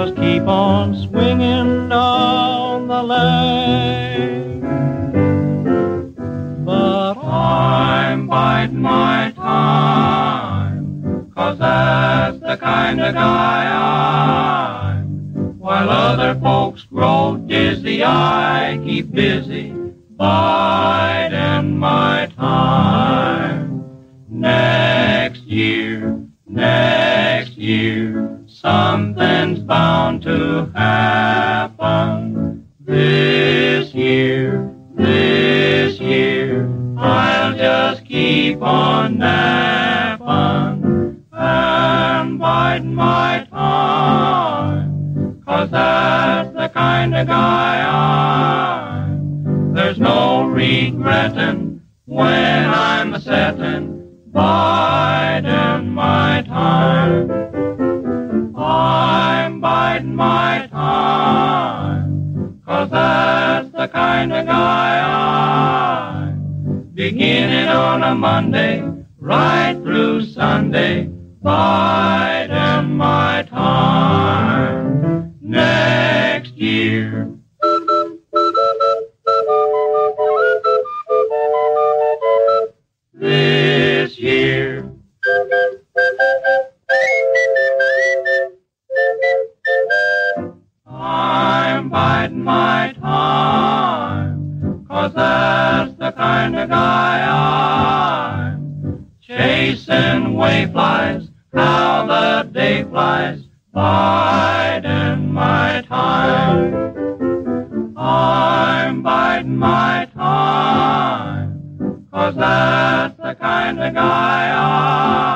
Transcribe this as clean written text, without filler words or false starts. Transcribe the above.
just keep on swinging down the lane. But I'm biding my time, 'cause that's the kind of guy I'm. While other folks grow dizzy, I keep busy biding my time. Next year, something's bound to happen. This year, I'll just keep on napping and biding my time, 'cause that's the kind of guy I'm. There's no regretting when I'm a-setting, biding my time. I'm biding my time, 'cause that's the kind of guy I'm. Beginning on a Monday, right through Sunday, biding my time. Next year, this year, I'm biding my time, 'cause that's the kind of guy I'm. Chasing wayflies, how the day flies, biding my time. I'm biding my time, 'cause that's the kind of guy I'm.